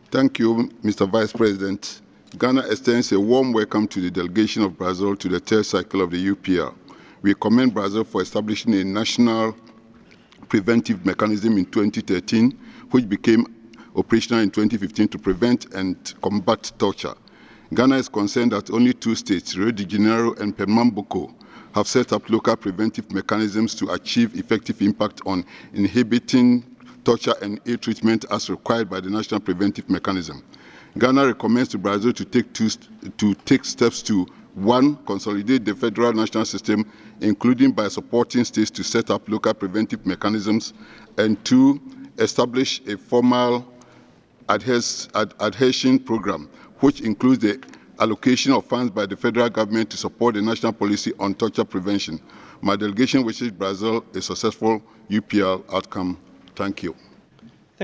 Thank you, Mr. Vice President. Ghana extends a warm welcome to the delegation of Brazil to the third cycle of the UPR. We commend Brazil for establishing a national preventive mechanism in 2013, which became operational in 2015 to prevent and combat torture. Ghana is concerned that only two states, Rio de Janeiro and Pernambuco, have set up local preventive mechanisms to achieve effective impact on inhibiting torture and ill treatment as required by the National Preventive Mechanism. Ghana recommends to Brazil to take steps to 1. Consolidate the federal national system, including by supporting states to set up local preventive mechanisms, and 2. Establish a formal adhesion program, which includes the allocation of funds by the federal government to support the national policy on torture prevention. My delegation wishes Brazil a successful UPR outcome. Thank you.